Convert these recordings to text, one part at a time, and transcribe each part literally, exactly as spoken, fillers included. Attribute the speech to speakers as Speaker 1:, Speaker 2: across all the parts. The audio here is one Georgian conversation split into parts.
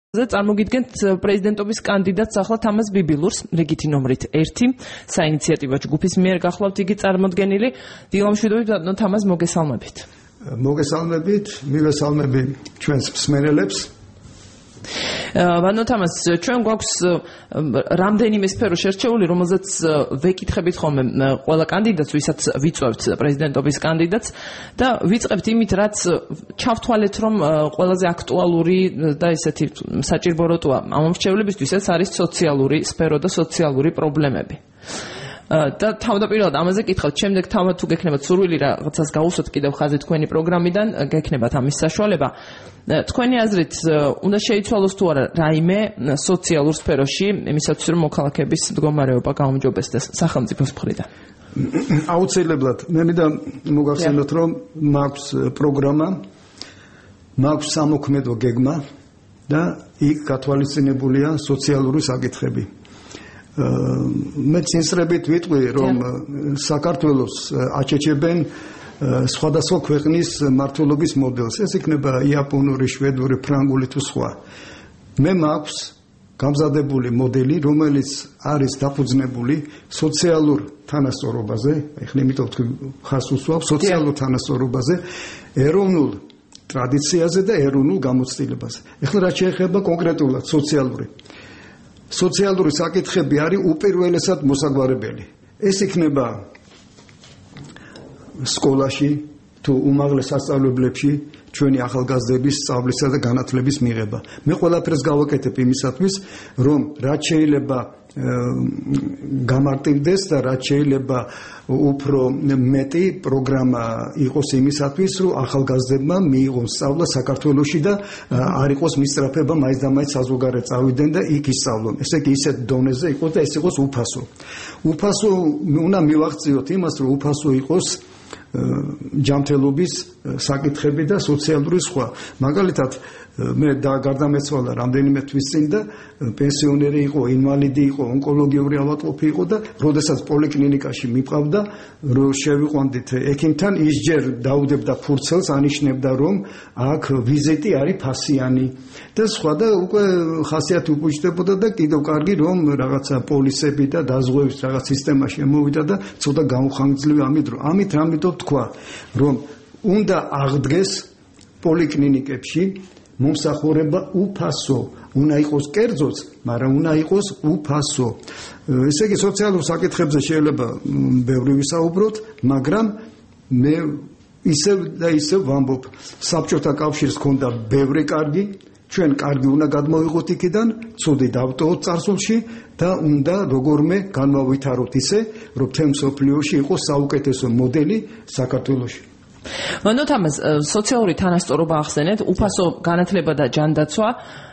Speaker 1: წარმოგიდგენთ პრეზიდენტობის კანდიდატს ახლა თამაზ ბიბილურს რიგითი ნომრით ერთი საინიციატივო ჯგუფის მიერ გახლავთ იგი წარმოდგენილი. დილამშვიდობით ბატონო თამაზ, მოგესალმებით.
Speaker 2: მოგესალმებით, მივესალმები ჩვენს მსმენელებს.
Speaker 1: ბატონო თამაზ, ჩვენ გვაქვს რამდენიმე სფერო შერჩეული, რომელზეც ვეკითხებით ხოლმე ყველა კანდიდატს, ვისაც ვიწვევთ პრეზიდენტობის კანდიდატს და ვიწყებთ იმით, რაც ჩავთვალეთ, რომ ყველაზე აქტუალური და ესეთი საჭირო როტოა ამომრჩევლებისთვის, ეს არის სოციალური სფერო და სოციალური პრობლემები. და თავდაპირველად ამაზე კითხავთ, შემდეგ თავად თუ გექნებათ სურვილი რაღაცას გაუსვათ კიდევ ხაზი თქვენი პროგრამიდან, გექნებათ ამის საშუალება. თქვენი აზრით, უნდა შეიცვალოს თუ არა რაიმე სოციალურ სფეროში, იმისათვის რომ მოქალაქეების მდგომარეობა გაუმჯობესდეს სახელმწიფოს მხრიდან?
Speaker 2: აუცილებლად. მე მინდა მოგახსენოთ, რომ მაქვს პროგრამა, მაქვს სამოქმედო გეგმა და იქ გათვალისწინებულია სოციალური საკითხები. მე წინსრებით ვიტყვი, რომ საქართველოს აჩეჩებენ სხვადასხვა ქვეყნის მმართველობის მოდელს. ეს იქნება იაპონური, შვედური, ფრანგული თუ სხვა. მე მაქვს გამზადებული მოდელი, რომელიც არის დაფუძნებული სოციალურ თანასწორობაზე, ეხლა იმიტომ თქვი ხას უსვავ სოციალურ თანასწორობაზე, ეროვნულ ტრადიციაზე და ეროვნულ გამოცდილებაზე. ეხლა რაც შეეხება კონკრეტულად სოციალური სოციალური საკითხები არის უპირველესად მოსაგვარებელი. ეს იქნება სკოლაში თუ უმაღლეს სასწავლებლებში ჩვენი ახალგაზრდების სწავლისა და განათლების მიღება. მე ყველაფერს გავაკეთებ იმისათვის, რომ რაც შეიძლება გამარტივდეს და რაც შეიძლება უფრო მეტი პროგრამა იყოს იმისათვის, რომ ახალგაზრდებმა მიიღონ სწავლა საქართველოში და არ იყოს მისწრაფება მაინც და მაინც საზღვარგარეთ წავიდნენ და იქ ისწავლონ. ესე იგი ისეთ დონეზე იყოს და ეს იყოს უფასო. უფასო უნდა მივაღწიოთ იმას, რომ უფასო იყოს ჯანმრთელობის საკითხები და სოციალური სხვა. მაგალითად, მე და გარდამეცვალა რამდენიმე თვის წინ და პენსიონერი იყო, ინვალიდი იყო, ონკოლოგიური ავადმყოფი იყო და როდესაც პოლიკლინიკაში მიყავდა, რომ შევიყვანდით ექიმთან, ის ჯერ დაუდებდა ფურცელს, ანიშნებდა, რომ აქ ვიზიტი არის ფასიანი და სხვა და უკვე ხასიათი უკუჩდებოდა და კიდევ კარგი, რომ რაღაცა პოლისები და დაზღვევის რაღაც სისტემა შემოვიდა და ცოტა გაუხანგრძლივი ამით, რომ ამით რამითო თქვა, რომ უნდა აღდგეს პოლიკლინიკებში მომსახურება უფასო. უნდა იყოს კერძოც, მაგრამ უნდა იყოს უფასო. ესე იგი სოციალურ საკითხებზე შეიძლება ბევრი ვისაუბროთ, მაგრამ მე ისევ და ისევ ვამბობ, საბჭოთა კავშირს ჰქონდა ბევრი კარგი, ჩვენ კარგი უნდა გადმოვიღოთ იქიდან, ცუდი დავტოვოთ წარსულში და უნდა როგორმე განმავითაროთ ისე, რომ მთელ მსოფლიოში იყოს საუკეთესო მოდელი საქართველოში.
Speaker 1: ბატონო თამაზ, სოციალური თანასწორობა ახსენეთ, უფასო განათლება და ჯანდაცვა,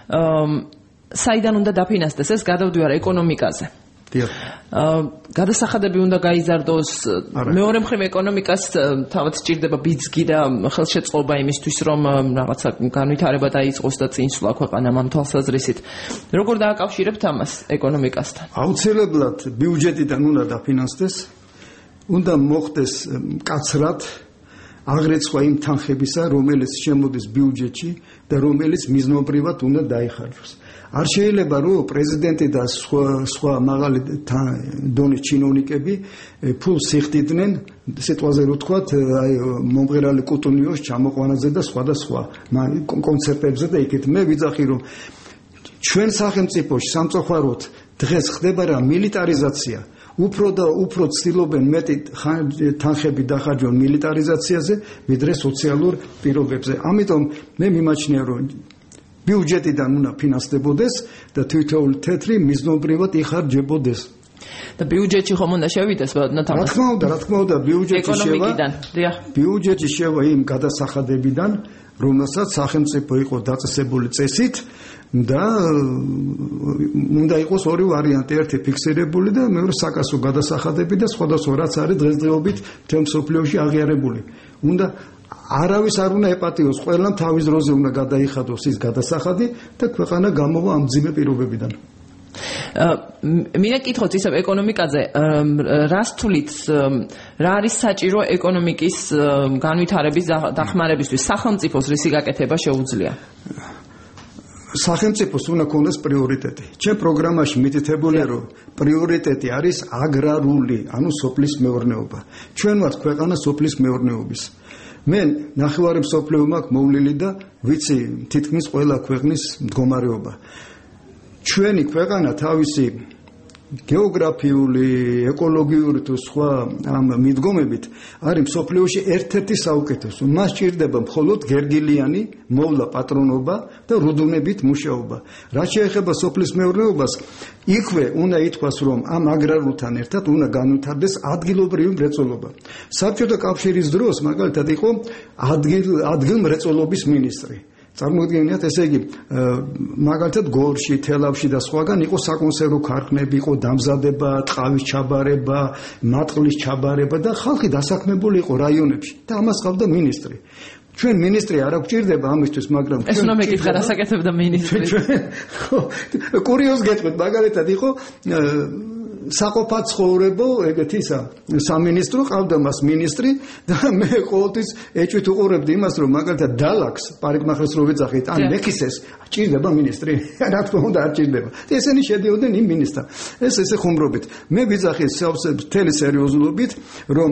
Speaker 1: საიდან უნდა დაფინანსდეს? ეს გადავდივარ ეკონომიკაზე.
Speaker 2: დიახ.
Speaker 1: გადასახადები უნდა გაიზარდოს, მეორე მხრივ ეკონომიკას თავად სჭირდება ბიძგი და ხელშეწყობა იმისთვის, რომ რაღაცა განვითარება დაიწყოს და წინსვლა ქვეყანამ ამ თვალსაზრისით. როგორ დააკავშირებთ ამას ეკონომიკასთან?
Speaker 2: აუცილებლად ბიუჯეტიდან უნდა დაფინანსდეს, უნდა მოხდეს მკაცრად აღრეცხვა იმ თანხებისა, რომელიც შემოდის ბიუჯეტში და რომელიც მიზნობრივად უნდა დაიხარჯოს. არ შეიძლება რომ პრეზიდენტი და სხვა სხვა მაღალი დონის ჩინოვნიკები ფულს იხდიდნენ, სიტყვაზე რო თქვათ, აი მომღერალი კუტუნიოს ჩამოყვანაზე და სხვა და სხვა კონცერტებზე და იქით. მე ვიძახი რომ ჩვენ სახელმწიფოში სამწუხაროდ დღეს ხდება რა მილიტარიზაცია. უფრო და უფრო ცდილობენ მეტი თანხები დახარჯონ მილიტარიზაციაზე, ვიდრე სოციალურ პირობებზე. ამიტომ მე მიმაჩნია, რომ ბიუჯეტიდან უნდა ფინანსდებოდეს და თითოეული თეთრი მიზნობრივად იხარჯებოდეს.
Speaker 1: და ბიუჯეტში ხომ უნდა შევიდეს, ბატონო თამაზ?
Speaker 2: რა თქმა უნდა, რა თქმა უნდა, ბიუჯეტში შევა. ბიუჯეტში შევა იმ გადასახადებიდან, რომელსაც სახელმწიფო იყო დაწესებული წესით და უნდა იყოს ორი ვარიანტი, ერთი ფიქსირებული და მეორე საკასო გადასახადები და სხვადასხვა რაც არის დღესდღეობით მთელ მსოფლიოში აღიარებული. უნდა არავის არ უნდა ეპატიოს, ყველამ თავის დროზე უნდა გადაიხადოს ის გადასახადი და ქვეყანა გამოვა ამ მძიმე პირობებიდან.
Speaker 1: მინდა კითხოთ ისევ ეკონომიკაზე, რას თulit, რა არის საჭირო ეკონომიკის განვითარების დახმარებისთვის, სახელმწიფოს რისი გაკეთება შეუძლია?
Speaker 2: სახელმწიფოს უნდა ქონდეს პრიორიტეტი. ჩემ პროგრამაში მითითებულია, რომ პრიორიტეტი არის აგრარული, ანუ სოფლის მეურნეობა. ჩვენ ვართ ქვეყანა სოფლის მეურნეობის. მე ნახევარი მსოფლიო მაქვს მოვლილი და ვიცი თითქმის ყველა ქვეყნის მდგომარეობა. ჩვენი ქვეყანა თავისი გეოგრაფიული, ეკოლოგიური თუ სხვა ამ მიდგომებით არის მსოფლიოში ერთ-ერთი საუკეთესო. მას ჭირდება მხოლოდ გერგილიანი მოვლა პატრონობა და რუდუნებით მუშაობა. რაც შეეხება სოფლის მეურნეობას, იქვე უნდა ითქვას, რომ ამ აგრარულთან ერთად უნდა განვითარდეს ადგილობრივი მრეწველობა. საბჭოთა კავშირის დროს მაგალითად იყო ადგილ ადგილმრეწველობის მინისტრი. წარმოიდგინეთ, ესე იგი, მაგალითად გორში, თელავში და სხვაგან იყო საკონსერვო ქარხნები, იყო დამზადება, ტყავის ჩაბარება, მატყლის ჩაბარება და ხალხი დასაქმებული იყო რაიონებში და ამას ყავდა მინისტრი. ჩვენ მინისტრი არ გვჭირდება ამისთვის, მაგრამ
Speaker 1: ეს უნდა მეკითხა, რას აკეთებდა მინისტრი.
Speaker 2: კურიოზ გეტყვით, მაგალითად იყო საყოფაცხოვრებო ეგეთ ისა სამინისტრო ყავდა მას მინისტრი და მე ყოველთვის ეჭვით უყურებდი იმას, რომ მაგალითად დალაქს პარიკმახერს რო ვეძახით, ან მეკისეს ჭირდება მინისტრი, რა თქმა უნდა არ ჭირდება. ესენი შედიოდნენ იმ მინისტრთან. ეს ესე ხუმრობით. მე ვიძახი მთელი სერიოზულობით, რომ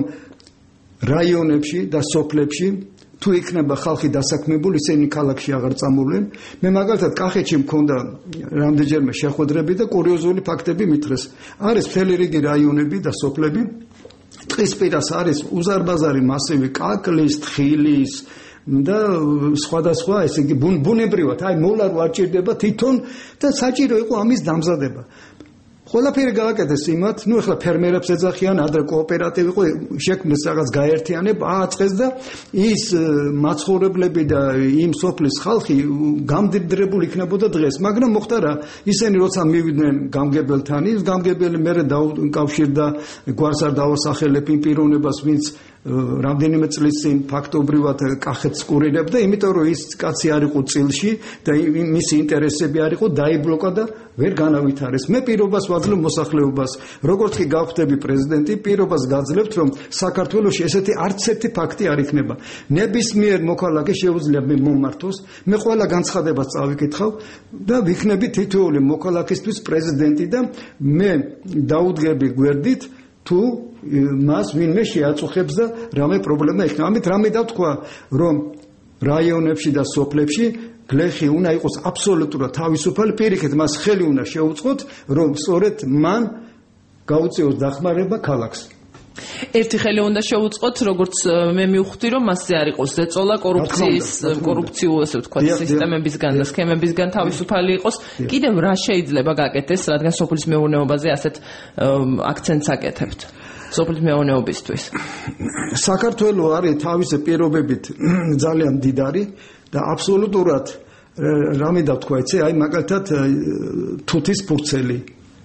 Speaker 2: რაიონებში და სოფლებში თუ იქნება ხალხი დასაქმებული, ისინი ქალაქში აღარ წამოვლენ. მე მაგალითად კახეთში მქონდა რამდენჯერმე შეხვედრები და კურიოზული ფაქტები მითხრეს. არის მთელი რიგი რაიონები და სოფლები. ტყისპირას არის უზარმაზარი მასივი კაკლის, თხილის და სხვადასხვა, ესე იგი ბუნებრივად, აი მოვლა რო არ ჭირდება თვითონ და საჭირო იყო ამის დამზადება. ყველაფერი გააკეთეს იმათ, ნუ ახლა ფერმერებს ეძახიან, ადრე კოოპერატივი იყო, შექმნეს რაღაც გაერთიანება, ააწყეს და ის მაცხოვრებლები და იმ სოფლის ხალხი გამდიდრებული იქნებოდა დღეს, მაგრამ მოხდა რა, ისინი როცა მივიდნენ გამგებელთან, ის გამგებელი მერე დაუკავშირდა, გვარს არ დავასახელებ იმ პიროვნებას, ვინც რამდენიმე წლის წინ ფაქტობრივად კახეთს კურირებდა, იმიტომ რომ ის კაცი არ იყო წილში და მისი ინტერესები არ იყო, დაიბლოკა და ვერ განავითარეს. მე პირობას ვაძლევ მოსახლეობას, როგორც კი გავხდები პრეზიდენტი, პირობას გაძლევთ, რომ საქართველოში ესეთი არც ერთი ფაქტი არ იქნება. ნებისმიერ მოქალაქე შეუძლია მე მომართოს, მე ყველა განცხადებას წავიკითხავ და ვიქნები თითოეული მოქალაქისთვის პრეზიდენტი და მე დაუდგები გვერდით თუ მას ვინმე შეაწუხებს და რამე პრობლემა იქნება. ამით რამე დავთქვა, რომ რაიონებში და სოფლებში გლეხი უნდა იყოს აბსოლუტურად თავისუფალი, პირიქით მას ხელი უნდა შეუწყოთ, რომ სწორედ მან გაუწიოს დახმარება ქალაქს.
Speaker 1: ერთი ხელი უნდა შეუწყოთ, როგორც მე მივხვდი, რომ მასზე არ იყოს ზეწოლა კორუფციის, კორუფციულ ასე ვთქვათ, სისტემებისგან და სქემებისგან თავისუფალი იყოს. კიდევ რა შეიძლება გაკეთდეს, რადგან სოფლის მეურნეობაზე ასეთ აქცენტს აკეთებთ? სოფლის მეურნეობისთვის. საქართველო არის თავისი პირობებით ძალიან მდიდარი და აბსოლუტურად რამე დავთქვა, იცი, აი მაგალითად თუთის ფურცელი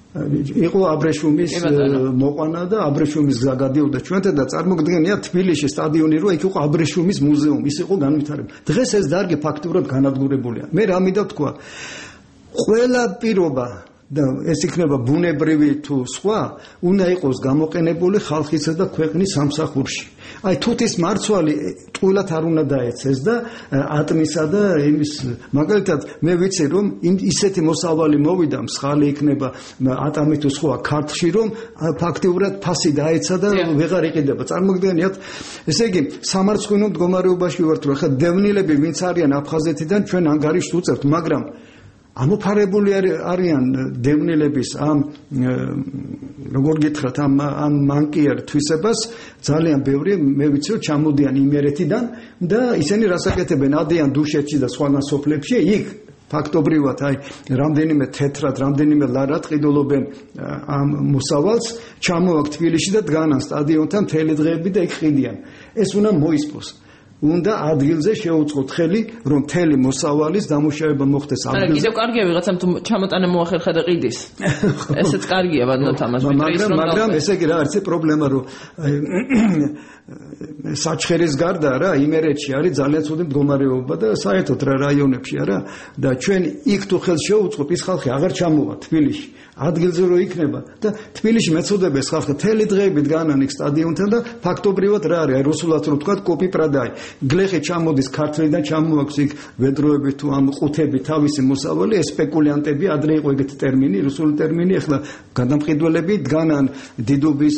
Speaker 1: იყო აბრეშუმის მოყვანა და აბრეშუმის გზა გადიოდა ჩვენთან და წარმოგიდგენიათ თბილისში სტადიონი რო იქ იყო აბრეშუმის მუზეუმი, ის იყო განვითარება. დღეს ეს დარგი ფაქტურად განადგურებულია. მე რამე დავთქვა, ყველა პირობა და ეს იქნება ბუნებრივი თუ სხვა, უნდა იყოს გამოყენებული ხალხისა და ქვეყნის სამსახურში. აი თუთის მარცვალი ტყუილად არ უნდა დაეცეს და ატმისა და იმის მაგალითად მე ვიცი რომ ისეთი მოსავალი მოვიდა, მსხალი იქნება ატამი თუ სხვა ქართლში, რომ ფაქტიურად ფასი დაეცა და ვეღარ იყიდება. წარმოგიდგენიათ, ესე იგი სამარცხვინო მდგომარეობაში ვართ, რომ ხა დევნილები ვინც არიან აფხაზეთიდან ჩვენ ანგარიშს უწევთ, მაგრამ ამოფარებული არიან დევნილების ამ როგორ გითხრათ ამ ამ მანკიერ თვისებას ძალიან ბევრი, მე ვიცი რომ ჩამოდიან იმერეთიდან და ისინი რას აკეთებენ, ადიან დუშეთში და სხვადასხვა სოფლებში, იქ ფაქტობრივად აი რამდენიმე თეთრად, რამდენიმე ლარად ყიდულობენ ამ მოსავალს, ჩამოვაქვთ თბილისში და დგანან სტადიონთან მთელი დღეები და იქ ყიდიან. ეს უნდა მოისპოს. უნდა ადგილზე შეუწყოთ ხელი, რომ მთელი მოსავალის დამუშავება მოხდეს ადგილზე. არა, კიდევ კარგია ვიღაცამ თუ ჩამოტანა მოახერხა და ყიდის. ესეც კარგია, ვადნოთ ამას. მაგრამ მაგრამ ესე იგი რა არის პრობლემა, რომ
Speaker 2: საჩხერის გარდა რა იმერეთში არის ძალიან ცუდი მდგომარეობა და საერთოდ რა რაიონებში არა და ჩვენ იქ თუ ხელს შევუწყობ ის ხალხი აღარ ჩამოვა თბილისში ადგილზე რო იქნება და თბილისში მეწოდებს ხალხი თელი დღეებით განან იქ სტადიონთან და ფაქტობრივად რა არის აი რუსულად რო თქვა კოპი პრადაი გლეხი ჩამოდის ქართლიდან ჩამოაქვს იქ ვედროები თუ ამ ყუთები თავისი მოსავალი ეს სპეკულიანტები ადრე იყო ეგეთი ტერმინი რუსული ტერმინი ახლა გადამყიდველები დგანან დიდობის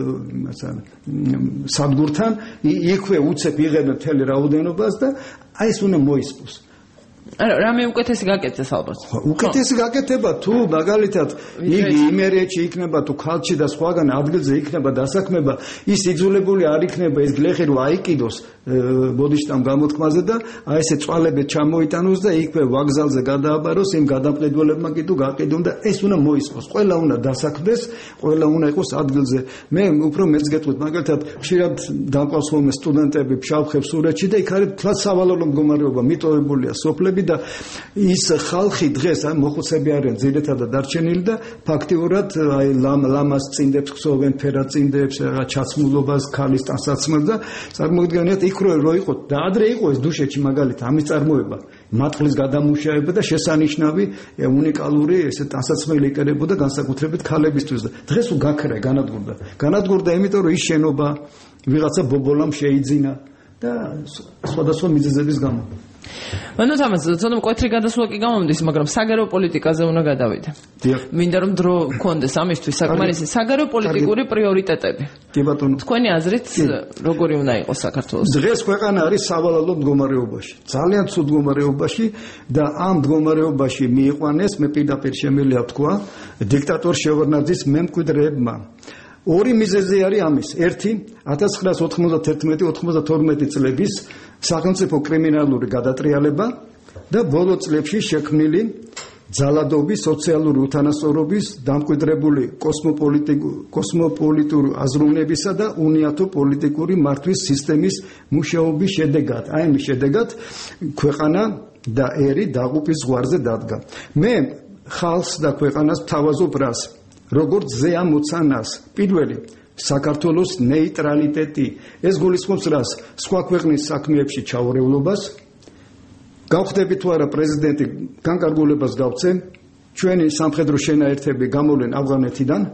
Speaker 2: სადგურთან იქვე უცებ იღებენ თელი რაოდენობას და აი ეს უნდა მოისპოს
Speaker 1: არა რამე უკეთესი გაკეთდეს ალბათ
Speaker 2: უკეთესი გაკეთება თუ მაგალითად იგი იმერეთში იქნება თუ ქალჩი და სხვაგან ადგილზე იქნება დასაქმება ის იძულებული არ იქნება ეს გლეხი რო აიკიდოს ბოდიშტამ გამოთქმაზე და აი ესე წვალებით ჩამოიტანოს და იქვე ვაგზალზე გადააბაროს იმ გადამყიდველებმა კი თუ გაყიდონ და ეს უნდა მოისპოს ყველა უნდა დასაქმდეს ყველა უნდა იყოს ადგილზე მე უფრო მეც გეტყვით მაგალითად ხშირად დამყავს ხოლმე სტუდენტები ფშავ ხევსურეთში და იქ არის თლაც სავალალო მდგომარეობა მიტოვებულია სოფლები და ის ხალხი დღეს აი მოხუცები არიან ძირითადად დარჩენილი და ფაქტიურად აი ლამას წინდებს ხსოვენ ფერაწინდებს რა ჩაცმულობას ქალის ტანსაცმელს და წარმოგიდგენიათ იქ რო იყო და ადრე იყო ეს დუშეთში მაგალითად ამის წარმოება მატყლის გადამუშავება და შესანიშნავი უნიკალური ესე ტანსაცმელი იკერებოდა განსაკუთრებით ქალებისთვის და დღეს უ გაქრა განადგურდა განადგურდა იმიტომ რომ ის შენობა ვიღაცა ბობოლამ შეიძინა და სხვადასხვა მიზეზების გამო
Speaker 1: ანუ თამას ცოტა მკვეთრი გადასვლა კი გამომდის, მაგრამ საგარეო პოლიტიკაზე უნდა გადავიდე. მინდა რომ დრო გქონდეს ამისთვის საკმარისი საგარეო პოლიტიკური პრიორიტეტები.
Speaker 2: კი ბატონო.
Speaker 1: თქვენი აზრით როგორი უნდა იყოს საქართველოს?
Speaker 2: დღეს ქვეყანა არის სავალალო მდგომარეობაში. ძალიან ცუდ მდგომარეობაში და ამ მდგომარეობაში მიიყვანეს მე პირდაპირ შემიძლია ვთქვა დიქტატორ შევარდნაძის მემკვიდრეებმა. ორი მიზეზი არის ამის. ერთი ათას ცხრაას ოთხმოცდათერთმეტი ოთხმოცდათორმეტი წლების სახელმწიფო კრიმინალური გადატრიალება და ბოლო წლებში შექმნილი ძალადობის, სოციალური უთანასწორობის, დამკვიდრებული კოსმოპოლიტური აზროვნებისა და უნიათო პოლიტიკური მართვის სისტემის მუშაობის შედეგად. აი ამის შედეგად ქვეყანა და ერი დაღუპვის ზღვარზე დადგა. მე ხალხს და ქვეყანას ვთავაზობ რას როგორც ზეამოცანას პირველი საქართველოს ნეიტრალიტეტი ეს გულისხმობს რას სხვა ქვეყნის საქმეებში ჩაურევლობას გავხდები თუ არა პრეზიდენტი განკარგულებას გავცემ ჩვენი სამხედრო შენაერთები გამოვლენ ავღანეთიდან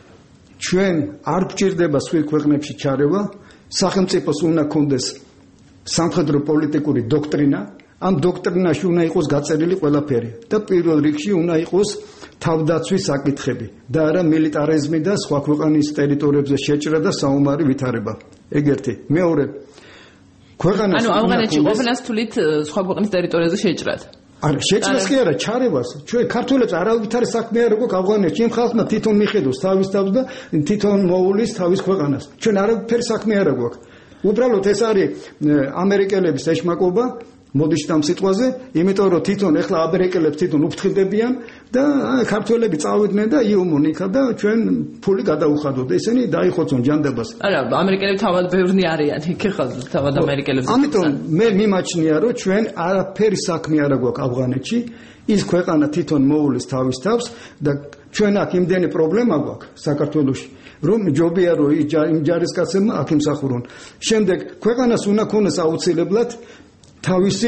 Speaker 2: ჩვენ არ გვჭირდება სხვადასხვა ქვეყნებში ჩარევა სახელმწიფოს უნდა კონდეს სამხედრო პოლიტიკური დოქტრინა ამ დოქტრინაში უნდა იყოს გაწერილი ყველაფერი და პირველ რიგში უნდა იყოს თავდაცვის საკითხები და არა მილიტარიზმი და სხვა ქვეყნის ტერიტორიებზე შეჭრა და საომარი ვითარება. ეგ ერთი. მეორე ქვეყანას
Speaker 1: ანუ ავღანეთში ყოფნას თulit სხვა ქვეყნის ტერიტორიაზე შეჭრად.
Speaker 2: არა, შეჭრას კი არა, ჩარევას. ჩვენ ქართველებს არავითარი საქმე არ აქვს ავღანეთში. იმ ხალხმა თვითონ მიხედოს თავის თავს და თვითონ მოულის თავის ქვეყანას. ჩვენ არავითარი საქმე არ აქვს. უბრალოდ ეს არის ამერიკელების ეშმაკობა მოდიშტამ სიტყვაზე, იმიტომ რომ თვითონ ეხლა ამერიკელებს თვითონ უფრთხილდებიან და ქართველები წავიდნენ და იომონ იქა და ჩვენ ფული გადაუხადოთ. ესენი დაიხოცონ ჯანდაბას.
Speaker 1: არა, ამერიკელები თავად ბევრნი არიან, იქ ხა თავად ამერიკელებს.
Speaker 2: ამიტომ მე მიმაჩნია რომ ჩვენ არაფერი საქმე არ აქვს ავღანეთში, ის ქვეყანა თვითონ მოულის თავის თავს და ჩვენ აქ იმდენი პრობლემა გვაქვს საქართველოში. რომ ჯობია რომ იმ ჯარისკაცებმა აქ იმსახურონ. შემდეგ ქვეყანას უნდა ქონდეს აუცილებლად თავისი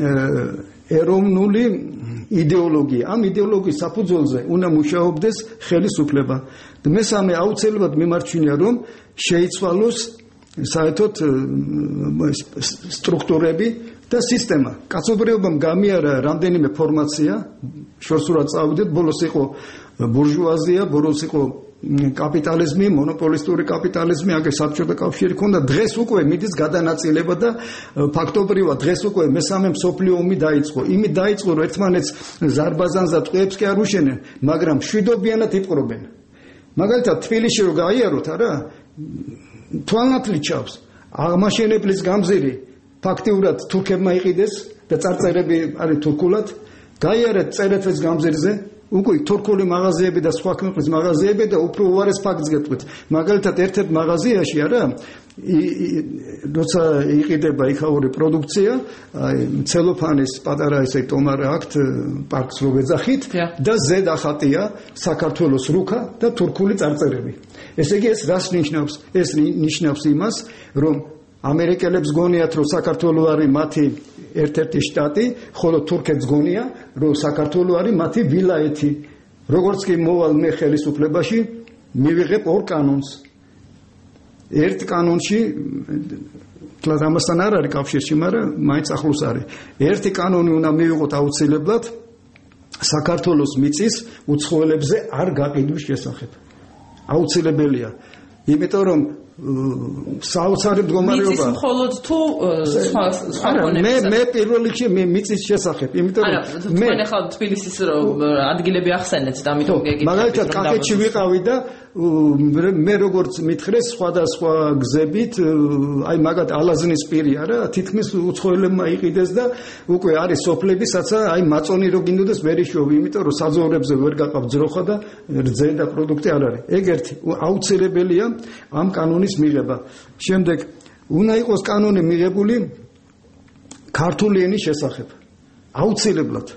Speaker 2: ეროვნული იდეოლოგია. ამ იდეოლოგიის საფუძველზე უნდა მუშაობდეს ხელისუფლება. და მესამე აუცილებლად მიმარჩნია რომ შეიცვალოს საერთოდ სტრუქტურები და სისტემა. კაცობრიობამ გამიარა რამდენიმე ფორმაცია, შორსურად წავიდეთ, ბოლოს იყო ბურჟუაზია, ბოლოს იყო კაპიტალიზმი, მონოპოლისტური კაპიტალიზმი, აგერ საბჭოთა კავშირი ქონდა. დღეს უკვე მიდის გადანაწილება და ფაქტობრივად დღეს უკვე მესამე მსოფლიო ომი დაიწყო. იმით დაიწყო, რომ ერთმანეთს ზარბაზანსა ტყეებს კი არ უშენენ, მაგრამ შვიდობიანად იპყრობენ. მაგალითად, თბილისში რო გაიაროთ, არა, თვალნათლი ჩავს. აღმაშენებლის გამზირი ფაქტიურად თურქებმა იყიდეს და წარწერები არის თურქულად. გაიარეთ წერეთლის გამზირზე უკვე თურქული მაღაზიები და სხვა ქვეყნის მაღაზიები და უფრო უარეს ფაქტს გეტყვით. მაგალითად, ერთ-ერთ მაღაზიაში არა, როცა იყიდება იქაური პროდუქცია, აი ცელოფანის პატარა ესე ტომარა აქვთ, პარკს რო ვეძახით და ზედ ახატია საქართველოს რუქა და თურქული წარწერები. ესე იგი ეს რას ნიშნავს? ეს ნიშნავს იმას, რომ ამერიკელებს გონიათ, რომ საქართველო არის მათი ერთ-ერთი შტატი, ხოლო თურქებს გონია, რომ საქართველო არის მათი ვილაეთი. როგორც კი მოვალ მე ხელისუფლებაში, მივიღებ ორ კანონს. ერთ კანონში, თლად ამასთან არ არის კავშირში, მაგრამ მაინც ახლოს არის. ერთი კანონი უნდა მივიღოთ აუცილებლად საქართველოს მიწის უცხოელებზე არ გაყიდვის შესახებ. აუცილებელია. იმიტომ რომ საოცარი მდგომარეობა.
Speaker 1: მიწის მხოლოდ თუ სხვა სხვა
Speaker 2: კონექსია. მე მე პირველ რიგში მე მიწის შესახებ, იმიტომ რომ
Speaker 1: მე მე ხალ თბილისის ადგილები ახსენეთ და ამიტომ გეკითხეთ.
Speaker 2: მაგალითად, კაკეთში ვიყავი და მე როგორც მითხრეს სხვადასხვა გზებით, აი მაგათ ალაზნის პირი არა, თითქმის უცხოელებმა იყიდეს და უკვე არის სოფლები, საცა აი მაწონი რო გინდოდეს ვერ იშვები, იმიტომ რომ საძოვრებზე ვერ გაყავ ძროხა და რძე და პროდუქტი არ არის. ეგ ერთი აუცილებელია ამ კანონის მიღება. შემდეგ უნდა იყოს კანონი მიღებული ქართული ენის შესახებ. აუცილებლად.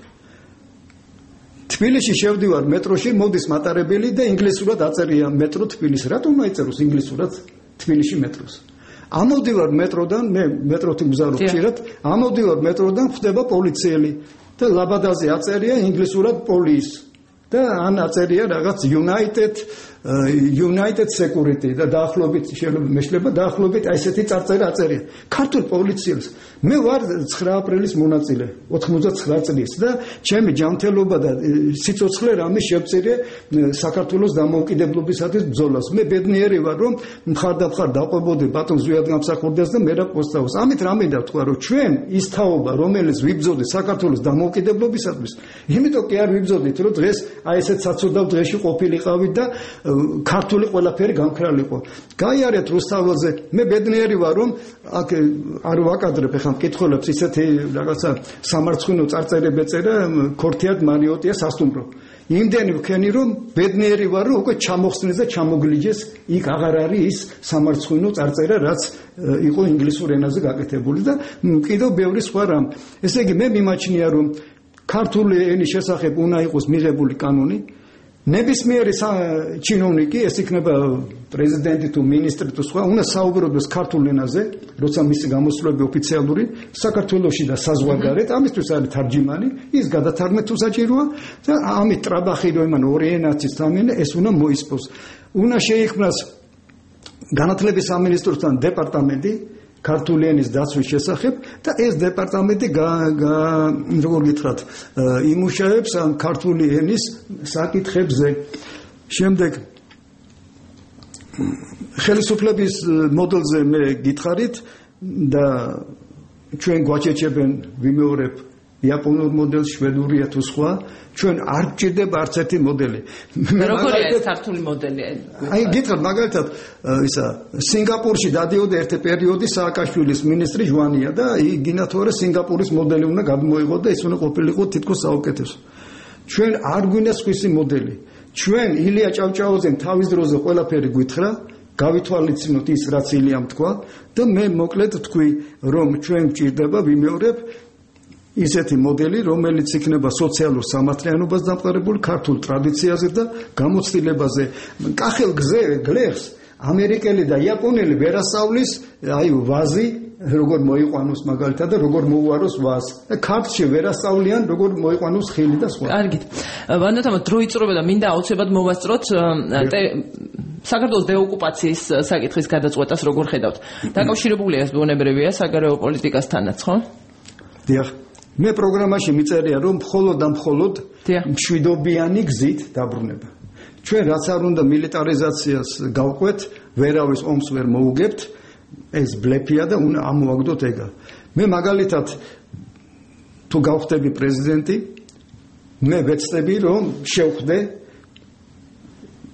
Speaker 2: თბილისში შევდივარ მეტროში, მოდის მატარებელი და ინგლისურად აწერია მეტრო თბილისი. რატომ აიწეროს ინგლისურად თბილისში მეტროს? ამოვდივარ მეტროდან, მე მეტროთი მგზავრობ ხშირად, ამოვდივარ მეტროდან, ხდება პოლიციელი და ლაბადაზე აწერია ინგლისურად police და ან აწერია რაღაც United United Security და დაახლოებით შეიძლება მეშლება დაახლოებით აი ესეთი წარწერა აწერია. ქართულ პოლიციელს მე ვარ ცხრა აპრილის მონაწილე ოთხმოცდათცხრა წლის და ჩემი ჯანმრთელობა და სიცოცხლე რამე შევწირე საქართველოს დამოუკიდებლობისათვის ბრძოლას. მე ბედნიერი ვარ რომ მხარდამხარ დაყვებოდი ბატონ ზვიად გამსახურდას და მე რა პოსტავს. ამით რა მინდა თქვა რომ ჩვენ ის თაობა რომელიც ვიბრძოდით საქართველოს დამოუკიდებლობისათვის, იმიტომ კი არ ვიბრძოდით რომ დღეს აი ესეთ საცოდავ დღეში ყოფილიყავით და ქართული ყველაფერი გამქრალიყო. გაიარეთ რუსთაველზე. მე ბედნიერი ვარ რომ აქ არ ვაკადრებ ახლა მკითხველებს ისეთი რაღაცა სამარცხვინო წარწერები ეწერა ქორთიად მარიოტია სასტუმრო. იმდენი ვქენი რომ ბედნიერი ვარ რომ უკვე ჩამოხსნეს და ჩამოგლიჯეს იქ აღარ არის ის სამარცხვინო წარწერა რაც იყო ინგლისურ ენაზე გაკეთებული და კიდევ ბევრი სხვა რამ. ესე იგი მე მიმაჩნია რომ ქართული ენის შესახებ უნდა იყოს მიღებული კანონი. ნებისმიერი ჩინოვნიკი, ეს იქნება პრეზიდენტი თუ მინისტრი თუ სხვა, უნდა საუბრობდეს ქართულ ენაზე, როცა მისი გამოსვლები ოფიციალური საქართველოში და საზღვარგარეთ, ამისთვის არის თარჯიმანი, ის გადათარგმნით თუ საჭიროა და ამით ტრაბახი რომ იმან ორი ენაცის თამინე, ეს უნდა მოისპოს. უნდა შეიქმნას განათლების სამინისტროსთან დეპარტამენტი ქართული ენის დაცვის შესახებ და ეს დეპარტამენტი როგორ გითხრათ იმუშავებს ამ ქართული ენის საკითხებზე. შემდეგ ხელისუფლების მოდელზე მე გითხარით და ჩვენ გვაჩეჩებენ ვიმეორებ იაპონურ მოდელს, შვედურია თუ სხვა, ჩვენ არ გჭირდება არც ერთი მოდელი.
Speaker 1: როგორია ეს ქართული მოდელი?
Speaker 2: აი გითხრათ მაგალითად ისა სინგაპურში დადიოდა ერთი პერიოდი სააკაშვილის მინისტრი ჟვანია და იგინათორე სინგაპურის მოდელი უნდა გადმოიღოთ და ის უნდა ყოფილიყო თითქოს საუკეთესო. ჩვენ არ გვინდა სხვისი მოდელი. ჩვენ ილია ჭავჭაუძემ თავის დროზე ყველაფერი გვითხრა, გავითვალისწინოთ ის რაც ილიამ თქვა და მე მოკლედ თქვი რომ ჩვენ გჭირდება ვიმეორებ ისეთი მოდელი, რომელიც იქნება სოციალურ სამართლიანობას დამყარებული ქართულ ტრადიციაზე და გამოცდილებაზე. კახელ გზე გლეხს ამერიკელი და იაპონელი ვერასწავლის, აი ვაზი როგორ მოიყვანოს მაგალითად და როგორ მოუაროს ვაზს. ქართლში ვერასწავლიან როგორ მოიყვანოს ხილი და სხვა.
Speaker 1: კარგით. ვანდათამა დრო იწურება და მინდა აუცილებლად მოვასწროთ საქართველოს დეოკუპაციის საკითხის გადაწყვეტას როგორ ხედავთ? დაკავშირებულია ეს ბუნებრივია საგარეო პოლიტიკასთანაც, ხო?
Speaker 2: დიახ. მე პროგრამაში მიწერია რომ მხოლოდ და მხოლოდ მშვიდობიანი გზით დაბრუნება. ჩვენ რაც არ უნდა მილიტარიზაციას გავყვეთ, ვერავის ომს ვერ მოუგებთ, ეს ბლეფია და უნდა ამოვაგდოთ ეგა. მე მაგალითად თუ გავხდები პრეზიდენტი, მე ვეცდები რომ შევხვდე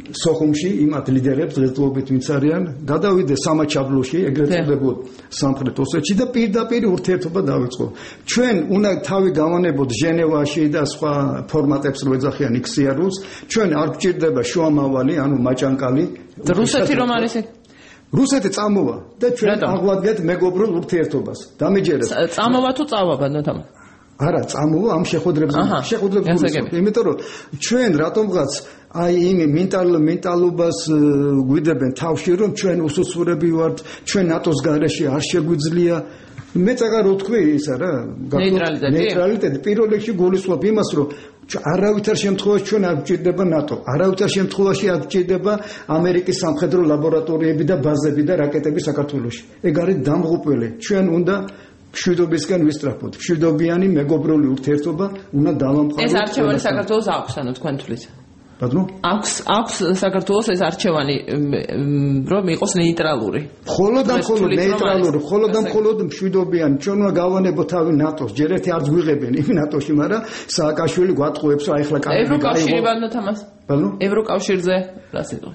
Speaker 2: სოხუმში იმათ ლიდერებს დღესდღეობით ვინც არიან გადავიდე სამაჩაბლოში ეგრეთ წოდებულ სამხრეთ ოსეთში და პირდაპირ ურთიერთობა დაიწყო. ჩვენ უნდა თავი გავანებოთ ჟენევაში და სხვა ფორმატებს რო ეძახიან იქსიარულს. ჩვენ არ გვჭირდება შუამავალი, ანუ მაჭანკალი.
Speaker 1: რუსეთი რომ არის ეგ?
Speaker 2: რუსეთი წამოვა და ჩვენ აღვადგეთ მეგობრულ ურთიერთობას. დამეჯერეთ.
Speaker 1: წამოვა თუ წავა ბანოთამ?
Speaker 2: არა, წამოვა ამ შეხვედრებს შეხვედრებს გულისხმობ. იმიტომ რომ ჩვენ რატომღაც აი იმ მენტალ მენტალობას გვიდებენ თავში რომ ჩვენ უსუსურები ვართ, ჩვენ ნატოს გარეშე არ შეგვიძლია. მე წაგა რო თქვი ისა რა,
Speaker 1: ნეიტრალიტეტი.
Speaker 2: ნეიტრალიტეტი პირველ რიგში გულისხმობ იმას რომ არავითარ შემთხვევაში ჩვენ არ გვჭირდება ნატო, არავითარ შემთხვევაში არ გვჭირდება ამერიკის სამხედრო ლაბორატორიები და ბაზები და რაკეტები საქართველოში. ეგ არის დამღუპველი. ჩვენ უნდა მშვიდობისკენ ვისწრაფოთ. მშვიდობიანი მეგობრული ურთიერთობა უნდა დავამყაროთ.
Speaker 1: ეს არჩევანი საქართველოს აქვს, ანუ თქვენ თვლით.
Speaker 2: ბატონო?
Speaker 1: აქვს აქვს საქართველოს ეს არჩევანი რომ იყოს ნეიტრალური.
Speaker 2: მხოლოდ და მხოლოდ ნეიტრალური, მხოლოდ და მხოლოდ მშვიდობიანი. ჩვენ უნდა გავანებოთ თავი ნატოს. ჯერ ერთი არც გვიღებენ იმ ნატოში, მაგრამ სააკაშვილი გვატყუებს, რომ აი ახლა კანონი გაიღო.
Speaker 1: ევროკავშირი ბანოთამას.
Speaker 2: ბატონო?
Speaker 1: ევროკავშირზე რა სიტყვა?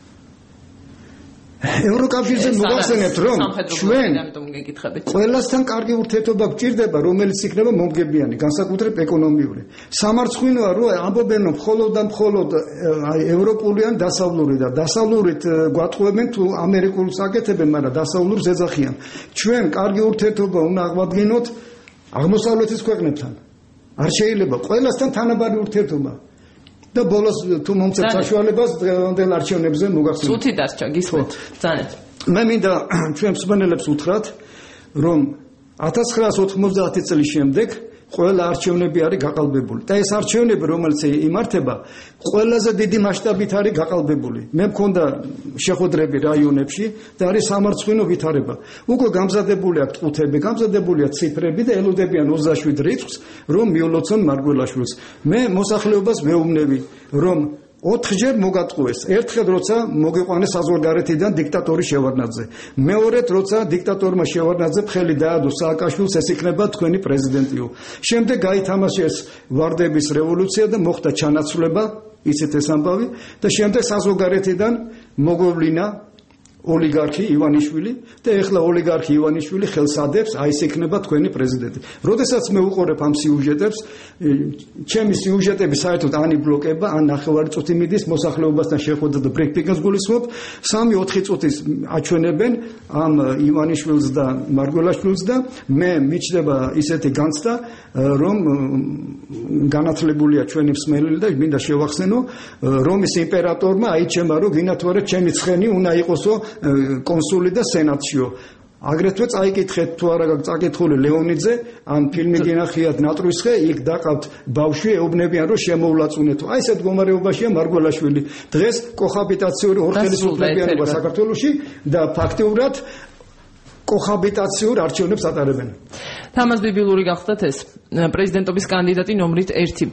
Speaker 2: ევროკავშირზე მოგახსენებთ რომ ჩვენ ყველასთან კარგი ურთიერთობა გვჭირდება, რომელიც იქნება მომგებიანი, განსაკუთრებით ეკონომიური. სამარცხვინოა რომ ამბობენ რომ მხოლოდ და მხოლოდ აი ევროპული ან დასავლური და დასავლურით გვატყუებენ თუ ამერიკულს აკეთებენ, მაგრამ დასავლურს ეძახიან. ჩვენ კარგი ურთიერთობა უნდა აღვადგინოთ აღმოსავლეთის ქვეყნებთან. არ შეიძლება ყველასთან თანაბარი ურთიერთობა. და ბოლოს თუ მომწევთ საშუალებას დღევანდელ არჩევნებზე მოგახსენებთ.
Speaker 1: სუთი დასჭა, გისმენთ. ძალიან.
Speaker 2: მე მინდა ჩვენ მსმენელებს უთხრათ, რომ ათას ცხრაას ოთხმოცდაათი წლის შემდეგ ყველა არჩევნები არის გაყალბებული. და ეს არჩევნები, რომელიც იმართება, ყველაზე დიდი მასშტაბით არის გაყალბებული. მე მქონდა შეხვედრები რაიონებში და არის სამარცხვინო ვითარება. უკვე გამზადებული აქვს ყუთები, გამზადებულია ციფრები და ელოდებიან ოცდაშვიდ რიცხვს, რომ მიულოცონ მარგველაშვილს. მე მოსახლეობას მეუბნები, რომ ოთხჯერ მოგატყუეს. ერთხელ როცა მოგიყვანეს საზღვარგარეთიდან დიქტატორი შევარდნაძე. მეორედ როცა დიქტატორმა შევარდნაძე ხელი დაადო სააკაშვილს, ეს იქნება თქვენი პრეზიდენტიო. შემდეგ გაითამაშეს ვარდების რევოლუცია და მოხდა ჩანაცვლება, იცით ეს ამბავი და შემდეგ საზღვარგარეთიდან მოგვევლინა ოლიგარქი ივანიშვილი და ეხლა ოლიგარქი ივანიშვილი ხელს ადებს, აი ეს იქნება თქვენი პრეზიდენტი. როდესაც მე უყურებ ამ სიუჟეტებს, ჩემი სიუჟეტები საერთოდ ანი ბლოკება, ან ნახევარი წუთი მიდის მოსახლეობასთან შეხვედრა და ბრიფინგს გულისხმობ, სამი ოთხი წუთის აჩვენებენ ამ ივანიშვილს და მარგველაშვილს და მე მიჩნდება ისეთი განცდა, რომ განათლებულია ჩვენი მსმენელი და მინდა შევახსენო, რომის იმპერატორმა აიჩემა, რომ ვინათვარე ჩემი ცხენი უნდა იყოსო კონსული და სენატშიო. აგრეთვე წაიკითხეთ თუ არა წაკითხული ლეონიძე, ან ფილმი გინახიათ ნატრუსხე, იქ დაყავთ ბავშვი, ეუბნებიან რომ შემოვლაწუნეთო. აი ესეთ მდგომარეობაშია მარგველაშვილი. დღეს კოჰაბიტაციური ორხელისუფლებიანობა საქართველოში და ფაქტიურად კოჰაბიტაციურ არჩევნებს ატარებენ.
Speaker 1: თამაზ ბიბილური გახდათ ეს პრეზიდენტობის კანდიდატი ნომრით ერთი.